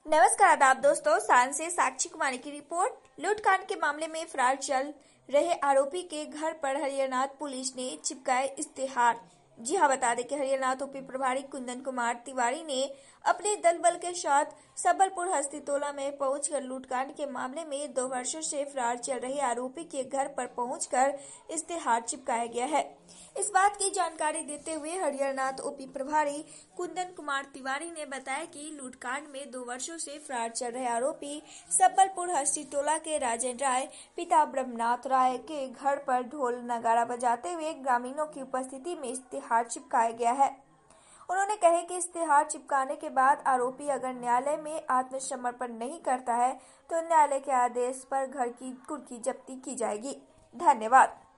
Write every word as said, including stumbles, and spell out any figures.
नमस्कार आदाब दोस्तों, सान से साक्षी कुमारी की रिपोर्ट। लूटकांड के मामले में फरार चल रहे आरोपी के घर पर हरियाणाथ पुलिस ने चिपकाए इश्तेहार। जी हां, बता दें कि हरियाणाथ ओपी प्रभारी कुंदन कुमार तिवारी ने अपने दल बल के साथ सबलपुर हस्तीटोला में पहुंचकर लूटकांड के मामले में दो वर्षों से फरार चल रहे आरोपी के घर पर पहुंचकर इश्तेहार चिपकाया गया है। इस बात की जानकारी देते हुए हरियाणाथ ओपी प्रभारी कुंदन कुमार तिवारी ने बताया कि लूटकांड में दो वर्षों से फरार चल रहे आरोपी सबलपुर हस्तीटोला के राजेंद्र राय पिता ब्रह्मनाथ राय के घर पर ढोल नगाड़ा बजाते हुए ग्रामीणों की उपस्थिति में इश्तेहार चिपकाया गया है। उन्होंने कहे कि इश्तेहार चिपकाने के बाद आरोपी अगर न्यायालय में आत्मसमर्पण नहीं करता है तो न्यायालय के आदेश पर घर की कुर्की जब्ती की जाएगी। धन्यवाद।